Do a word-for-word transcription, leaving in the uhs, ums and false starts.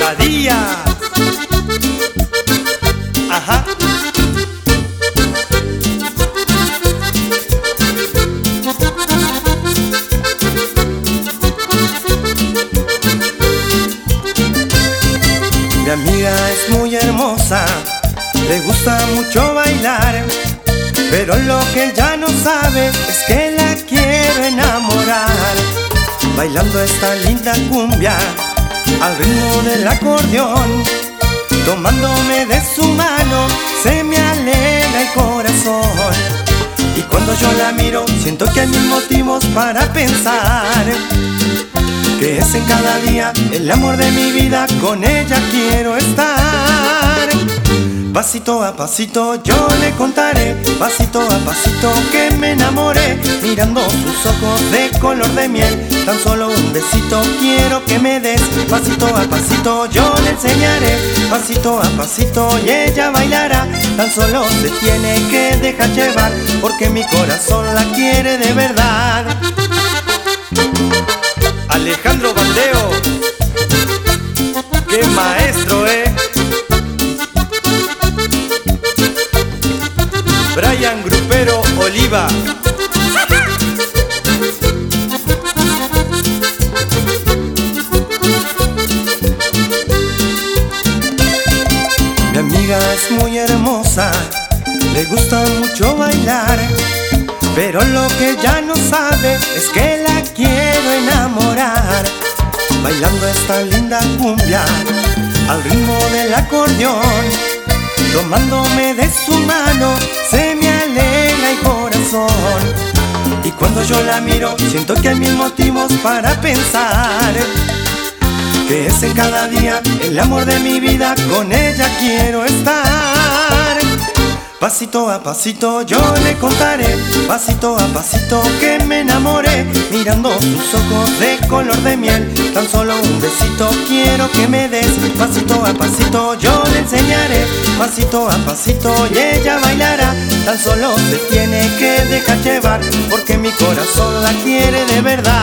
Pesadilla. Ajá. Mi amiga es muy hermosa, le gusta mucho bailar, pero lo que ella no sabe es que la quiero enamorar. Bailando esta linda cumbia al ritmo del acordeón, tomándome de su mano se me alegra el corazón. Y cuando yo la miro siento que hay mil motivos para pensar que es en cada día el amor de mi vida, con ella quiero estar. Pasito a pasito yo le contaré, pasito a pasito que me enamoré, mirando sus ojos de color de miel. Tan solo un besito quiero que me des, pasito a pasito yo le enseñaré, pasito a pasito y ella bailará. Tan solo se tiene que dejar llevar, porque mi corazón la quiere de verdad. Alejandro Bandeo, qué maestro, eh. Brian Grupero Oliva. Mi amiga es muy hermosa, le gusta mucho bailar, pero lo que ella no sabe es que la quiero enamorar. Bailando esta linda cumbia al ritmo del acordeón, tomándome de su mano se me alegra el corazón. Y cuando yo la miro siento que hay mil motivos para pensar que es en cada día el amor de mi vida, con ella quiero estar. Pasito a pasito yo le contaré, pasito a pasito que me enamoré, mirando sus ojos de color de miel. Tan solo un besito quiero que me des, pasito a pasito yo le enseñaré, pasito a pasito y ella bailará. Tan solo se tiene que dejar llevar, porque mi corazón la quiere de verdad.